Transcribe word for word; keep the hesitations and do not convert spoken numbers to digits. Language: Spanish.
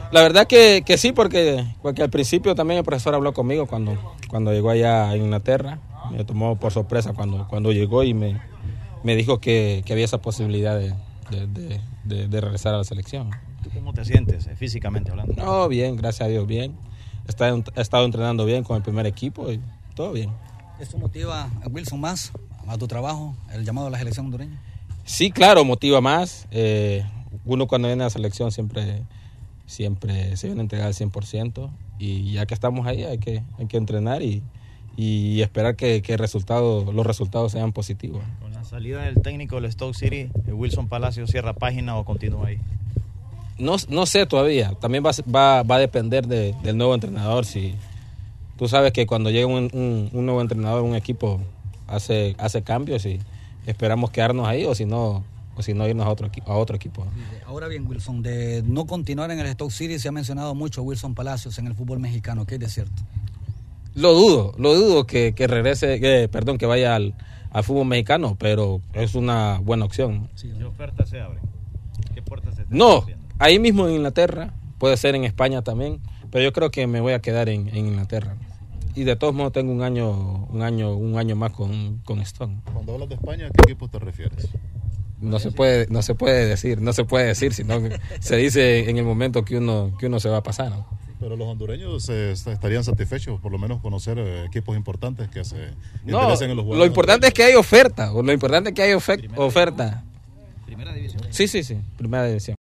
La verdad que, que sí, porque, porque al principio también el profesor habló conmigo cuando, cuando llegó allá a Inglaterra. Me tomó por sorpresa cuando, cuando llegó y me, me dijo que, que había esa posibilidad de, de, de, de, de regresar a la selección. ¿Tú cómo te sientes eh, físicamente hablando? No, bien, gracias a Dios, bien. He estado entrenando bien con el primer equipo y todo bien. ¿Esto motiva a Wilson más a tu trabajo, el llamado a la selección hondureña? Sí, claro, motiva más. Eh, uno cuando viene a la selección siempre, siempre se viene a entregar al cien por ciento y ya que estamos ahí hay que, hay que entrenar y, y esperar que, que el resultado, los resultados sean positivos. Con la salida del técnico del Stoke City, ¿Wilson Palacios cierra página o continúa ahí? No, no sé todavía, también va, va, va a depender de, del nuevo entrenador. Si tú sabes que cuando llega un, un, un nuevo entrenador, un equipo hace, hace cambios y esperamos quedarnos ahí o si no, o si no irnos a otro, a otro equipo. Ahora bien, Wilson, de no continuar en el Stoke City se ha mencionado mucho Wilson Palacios en el fútbol mexicano, ¿qué es de cierto? Lo dudo, lo dudo que, que regrese, que, perdón, que vaya al, al fútbol mexicano, pero es una buena opción. Sí, ¿qué ofertas se abren? ¿Qué puertas se están No, abriendo? ahí mismo en Inglaterra, puede ser en España también, pero yo creo que me voy a quedar en, en Inglaterra. Y de todos modos tengo un año, un año, un año más con, con Stone. Cuando hablas de España, ¿a qué equipo te refieres? No se puede, no se puede decir, no se puede decir, sino que se dice en el momento que uno, que uno se va a pasar, ¿no? Pero los hondureños eh, estarían satisfechos por lo menos conocer eh, equipos importantes que se no, interesen en los jugadores. Lo importante es que hay oferta, lo importante es que hay ofer- oferta. Primera división. Sí, sí, sí, primera división.